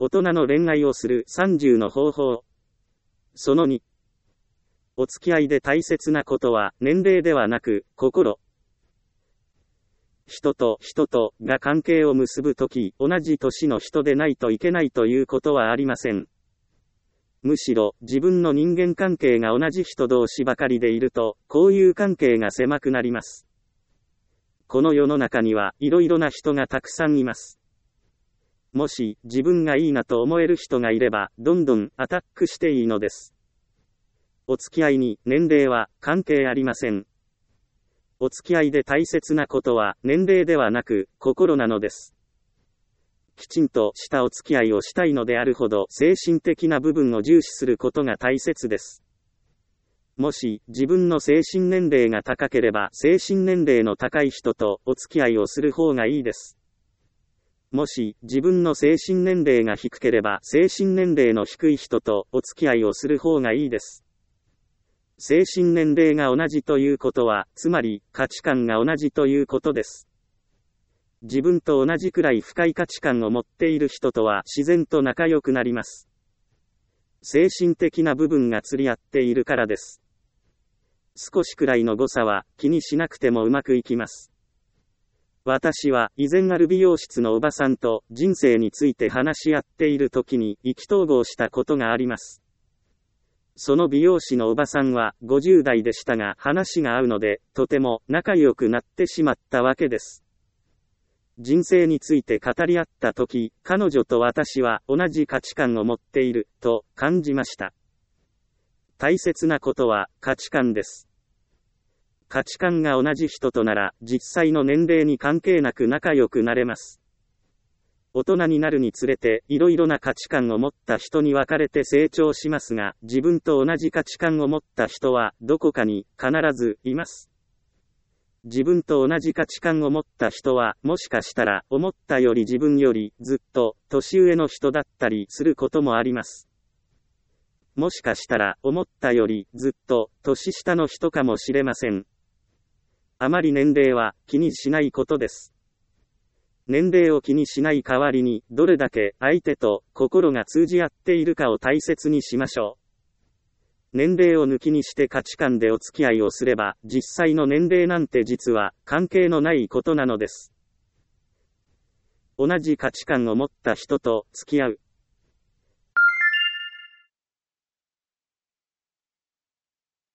大人の恋愛をする30の方法。その2。お付き合いで大切なことは年齢ではなく心。人と人とが関係を結ぶとき、同じ年の人でないといけないということはありません。むしろ自分の人間関係が同じ人同士ばかりでいると、交友関係が狭くなります。この世の中にはいろいろな人がたくさんいます。もし自分がいいなと思える人がいれば、どんどんアタックしていいのです。お付き合いに年齢は関係ありません。お付き合いで大切なことは年齢ではなく心なのです。きちんとしたお付き合いをしたいのであるほど精神的な部分を重視することが大切です。もし自分の精神年齢が高ければ精神年齢の高い人とお付き合いをする方がいいです。もし自分の精神年齢が低ければ精神年齢の低い人とお付き合いをする方がいいです。精神年齢が同じということは、つまり価値観が同じということです。自分と同じくらい深い価値観を持っている人とは自然と仲良くなります。精神的な部分が釣り合っているからです。少しくらいの誤差は気にしなくてもうまくいきます。私は以前ある美容室のおばさんと人生について話し合っている時に意気投合したことがあります。その美容師のおばさんは50代でしたが話が合うので、とても仲良くなってしまったわけです。人生について語り合った時、彼女と私は同じ価値観を持っている、と感じました。大切なことは価値観です。価値観が同じ人となら、実際の年齢に関係なく仲良くなれます。大人になるにつれて、いろいろな価値観を持った人に分かれて成長しますが、自分と同じ価値観を持った人は、どこかに必ずいます。自分と同じ価値観を持った人は、もしかしたら、思ったより自分よりずっと年上の人だったりすることもあります。もしかしたら、思ったよりずっと年下の人かもしれません。あまり年齢は気にしないことです。年齢を気にしない代わりに、どれだけ相手と心が通じ合っているかを大切にしましょう。年齢を抜きにして価値観でお付き合いをすれば、実際の年齢なんて実は関係のないことなのです。同じ価値観を持った人と付き合う。